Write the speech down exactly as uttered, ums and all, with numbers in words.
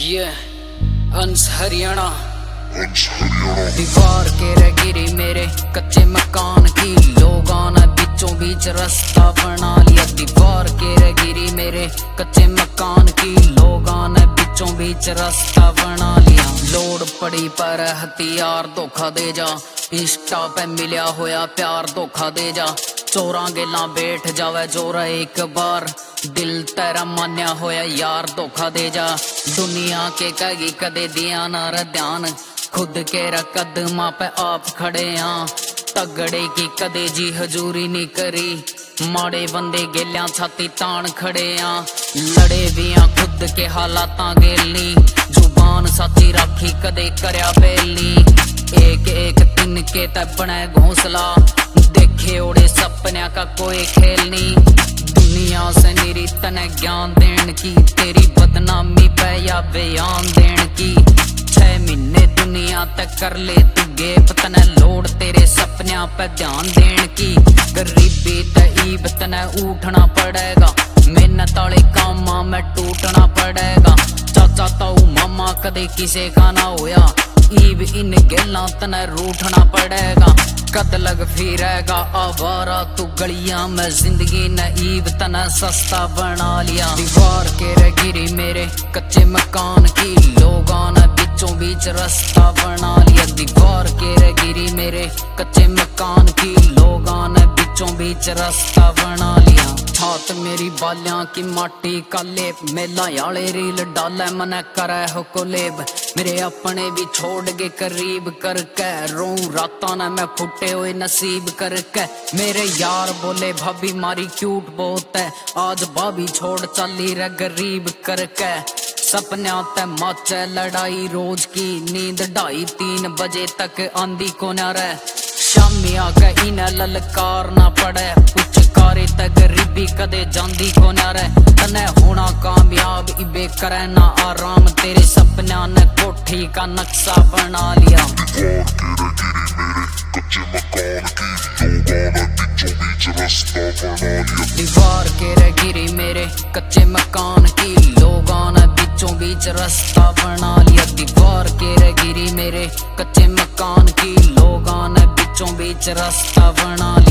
ये अंश हरियाणा दीवार के रह गिरी मेरे कच्चे मकान की, लोगों ने बीचों बीच रास्ता बना लिया। दीवार के रह गिरी मेरे कच्चे मकान की, लोगों ने बीचों बीच रास्ता बना लिया। लोड पड़ी पर हथियार धोखा दे जा, इंस्टा पे मिलिया होया प्यार धोखा दे जा। चोरा गेला बैठ जावे जोरा एक बार, दिल तेरा मान्या होया यार धोखा दे जा। दुनिया के कगी कदे दिया ना रे ध्यान, खुद के कदमां पे आप खड़े हाँ। तगड़े की कदे जी हजूरी नहीं करी, माड़े बंदे गेलियां छाती तान खड़े हाँ। लड़े भी हाँ खुद के हालातां गेलनी, जुबान साथी राखी कदे करया बेलनी। एक एक दिन के तब बने घोंसला, देखे ओड़े सपन्या का कोई खेल नहीं। दुनिया से निरी तने ज्ञान देन की, तेरी बदनामी पे या बयान देन की। छह महीने दुनिया तक कर ले तू गेप, तने लोड तेरे सपन्या पे ध्यान देन की। गरीबी तईब तने उठना पड़ेगा, मेहनत वाले कामां में टूटना पड़ेगा। चाचा ताऊ मामा कदे किसे का ना होया, ईब इन गेला तने रूठना पड़ेगा। कद लग फिरेगा आवारा तू गलियां में, जिंदगी नईब तना सस्ता बना लिया। दीवार के रह गिरी मेरे कच्चे मकान की, लोगों ने बीचों बीच रास्ता बना लिया। दीवार के रह गिरी मेरे कच्चे मकान की, लोगों ने बीचों बीच रास्ता बना लिया। छात मेरी बालियां की माटी का लेप, मेला याले रील डाले मने करे हो कोलेब। मेरे अपने भी छोड़ के करीब करके, रो रातां ने मैं फुटे हुए नसीब करके। मेरे यार बोले भाभी मारी क्यूट बहुत है, आज भाभी छोड़ चली रे गरीब करके। सपन्या ते माचे लड़ाई रोज की, नींद ढाई तीन बजे तक आंधी को न रे। शामी आके इन्हें ललकार ना पड़े, कुछ कारे ते गरीबी कदे जांदी को न रे। तने होना कामयाब इबे करे ना आराम, तेरे सपन्या ने कोठी का नक्शा बना लिया। दीवार के रह गिरी मेरे कच्चे मकान की, लोगों ने बीचों बीच रास्ता बना लिया। दीवार के रह गिरी मेरे कच्चे मकान की, लोगों ने बीचों बीच रास्ता बना लिया।